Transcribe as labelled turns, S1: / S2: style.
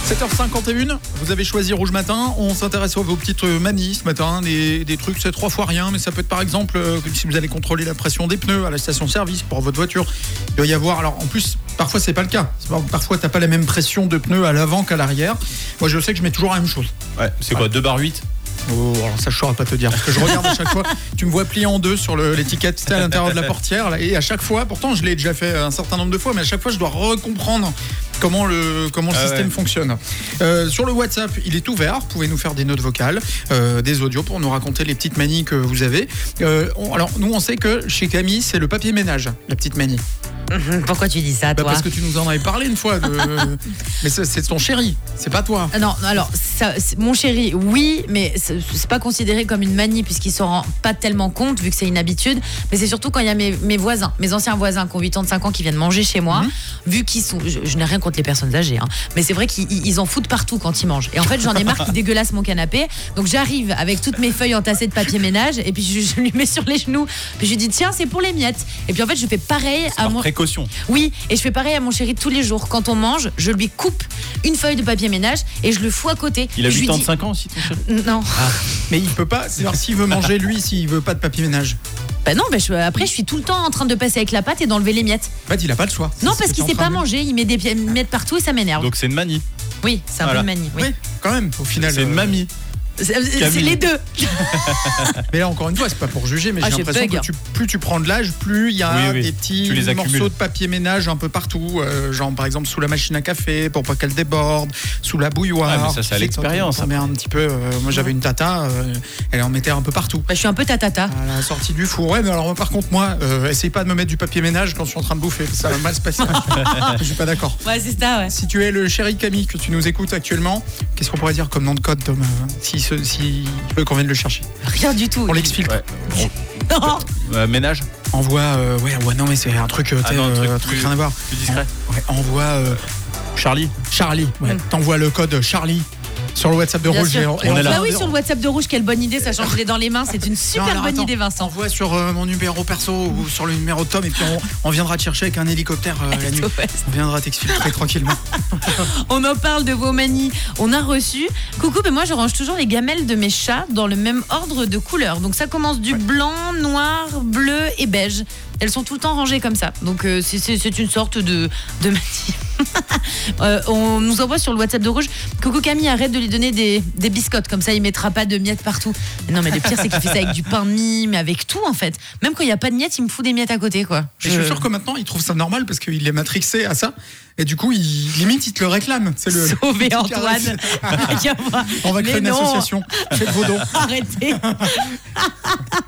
S1: 7h51, vous avez choisi Rouge Matin. On s'intéresse à vos petites manies ce matin, des trucs, c'est 3 fois rien, mais ça peut être par exemple si vous allez contrôler la pression des pneus à la station-service pour votre voiture. Il doit y avoir, alors en plus, parfois c'est pas le cas. Parfois t'as pas la même pression de pneus à l'avant qu'à l'arrière. Moi je sais que je mets toujours la même chose.
S2: Ouais, c'est quoi, 2/8 ?
S1: Oh, alors ça je saurais pas te dire parce que je regarde à chaque fois, tu me vois plié en deux sur l'étiquette à l'intérieur de la portière là, et à chaque fois, pourtant je l'ai déjà fait un certain nombre de fois, mais à chaque fois je dois recomprendre comment le système fonctionne. Sur le WhatsApp, il est ouvert, vous pouvez nous faire des notes vocales, des audios pour nous raconter les petites manies que vous avez. Alors nous on sait que chez Camille c'est le papier ménage, la petite manie.
S3: Pourquoi tu dis ça, toi ?
S1: Parce que tu nous en avais parlé une fois. Mais c'est ton chéri, c'est pas toi.
S3: Non, alors, mon chéri, oui, mais c'est pas considéré comme une manie puisqu'il s'en rend pas tellement compte vu que c'est une habitude. Mais c'est surtout quand il y a mes voisins, mes anciens voisins qui ont 85 ans qui viennent manger chez moi, vu qu'ils sont. Je n'ai rien contre les personnes âgées, hein, mais c'est vrai qu'ils en foutent partout quand ils mangent. Et en fait, j'en ai marre qu'ils dégueulassent mon canapé. Donc j'arrive avec toutes mes feuilles entassées de papier ménage et puis je lui mets sur les genoux. Puis je lui dis tiens, c'est pour les miettes. Et puis en fait, je fais pareil à mon.
S2: Précaution.
S3: Oui, et je fais pareil à mon chéri tous les jours. Quand on mange, je lui coupe une feuille de papier ménage et je le fous à côté.
S2: Il a 85 ans aussi, ton chéri ?
S3: Non.
S1: Mais il peut pas, c'est-à-dire s'il veut manger lui, s'il veut pas de papier ménage.
S3: Ben non, après je suis tout le temps en train de passer avec la pâte et d'enlever les miettes.
S1: En fait, il a pas le choix.
S3: Non, parce qu'il sait pas manger, il met des miettes partout et ça m'énerve.
S2: Donc c'est une manie.
S3: Oui, c'est un peu une manie. Oui,
S1: quand même, au final.
S2: C'est une mamie.
S3: C'est les deux.
S1: Mais là encore une fois, c'est pas pour juger, mais j'ai l'impression que plus tu prends de l'âge, plus il y a des petits morceaux de papier ménage un peu partout, genre par exemple sous la machine à café pour pas qu'elle déborde, sous la bouilloire.
S2: Ah, mais ça c'est à l'expérience.
S1: On met un petit peu. Moi j'avais une tata, elle en mettait un peu partout.
S3: Je suis un peu tatata.
S1: À la sortie du four. Ouais, mais alors par contre moi, essaye pas de me mettre du papier ménage quand je suis en train de bouffer, ça va mal se passer. Je suis pas d'accord.
S3: Ouais, c'est ça. Ouais.
S1: Si tu es le chéri Camille que tu nous écoutes actuellement, qu'est-ce qu'on pourrait dire comme nom de code, Tom, si tu veux qu'on vienne le chercher?
S3: Rien du tout.
S1: On l'exfiltre.
S2: Ouais.
S3: Non.
S2: Ménage.
S1: Envoie, non mais c'est un truc, un truc rien à voir.
S2: Plus discret.
S1: Envoie
S2: Charlie.
S1: Ouais. T'envoies le code Charlie sur le WhatsApp de Rouge.
S2: On est là.
S3: Bah oui, sur le WhatsApp de Rouge, quelle bonne idée, ça change les dans les mains, c'est une super bonne idée, Vincent.
S1: Envoie sur mon numéro perso ou sur le numéro de Tom et puis on viendra te chercher avec un hélicoptère la nuit. On viendra t'exfiltrer tranquillement.
S3: On en parle de vos manies. On a reçu. Coucou, mais moi je range toujours les gamelles de mes chats dans le même ordre de couleurs. Donc ça commence du blanc, noir, bleu et beige. Elles sont tout le temps rangées comme ça. Donc c'est une sorte de manie. On nous envoie sur le WhatsApp de Rouge. Coucou Camille, arrête de lui donner des biscottes. Comme ça, il mettra pas de miettes partout. Non, mais le pire, c'est qu'il fait ça avec du pain de mie, mais avec tout en fait. Même quand il n'y a pas de miettes, il me fout des miettes à côté, quoi.
S1: Je suis sûr que maintenant, il trouve ça normal parce qu'il est matrixé à ça. Et du coup, limite, il te le réclame. C'est le
S3: Sauver Antoine.
S1: On va créer une association. Faites vos dons.
S3: Arrêtez.